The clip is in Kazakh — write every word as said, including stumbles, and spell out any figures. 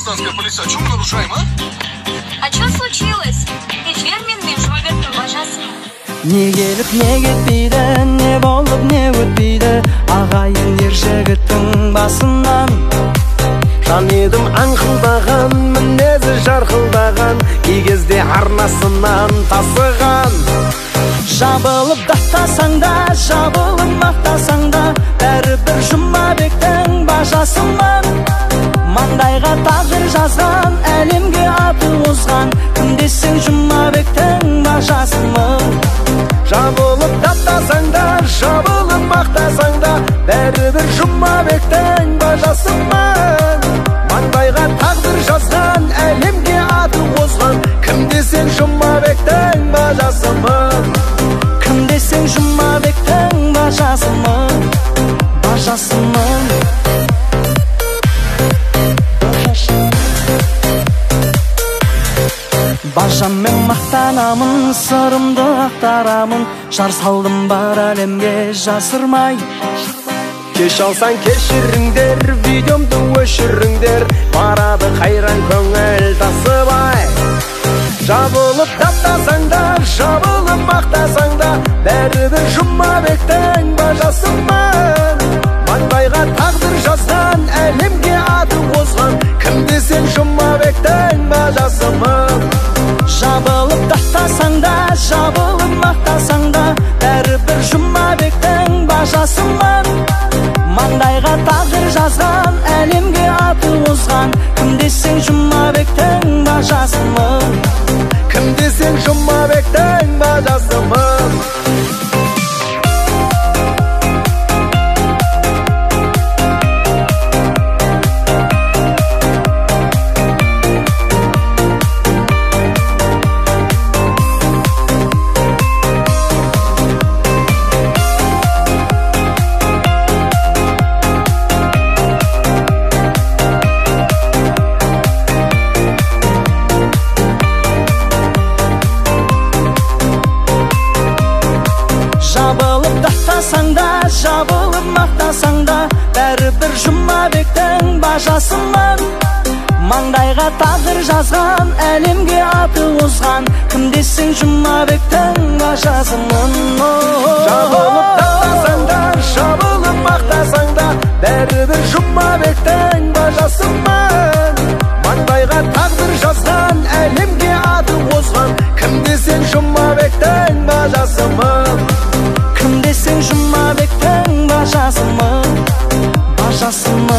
гражданская полиция, чего мы нарушаем, а? А что случилось? Эфир менің жұмабектің бажасы. Не келіп не кетпейді, не болып не өтпейді, ағайын ер жігіттің басынан. Жан едім аңқылдаған, мінезі жарқылдаған, кей кезде арнасынан тасыған. Жабылып дақтасаң да, жабылып мақтасаң да, бәрібір Жұмабектің бажасымын. Маңдайға тағдыр жазған, әлемге аты озған, кім десең Жұмабектің бажасымын. Жабылып дақтасаң да, жабылып мақтасаң да, бәрібір Жұмабектің бажасымын. Маңдайға тағдыр жазған, әлемге аты озған, кім десең Жұмабектің бажасымын. Кім десең Жұмабектің бажасымын, бажасымын. Бажаммен мақтанамын, сырымды ақтарамын, жар салдым бар әлемге жасырмай. Кеш алсаң кешіріңдер, видеомды өшіріңдер, барады қайран көңіл тасыбай. Жабылып таптасаң да, жабылып мақтасаң да, бәрібір Жұмабектің бажасымын. Маңдайға тағдыр жазған, әлемге аты озған, кім десең Жұмабектің бажасымын. Жабылып тақтасаң да, жабылып мақтасаң да, бәрібір Жұмабектің бажасымын. Маңдайға тағдыр жазған, әлемге аты озған, кім десең Жұмабектің бажасымын. Кім десең Жұмабектің бажасымын. Жабылып дақтасаң да, жабылып мақтасаң да, бәрібір Жұмабектің бажасымын. Маңдайға тағдыр жазған, әлемге аты озған, кім десең Жұмабектің бажасымын. Жабылып дақтасаң да, жабылып мақтасаң да, бәрібір Жұмабектің бажасымын. Маңдайға тағдыр жазған, әлемге аты озған, кім десең Жұмабектің бажасымын. Кім десең Жұмабектің бажасымын, бажасымын.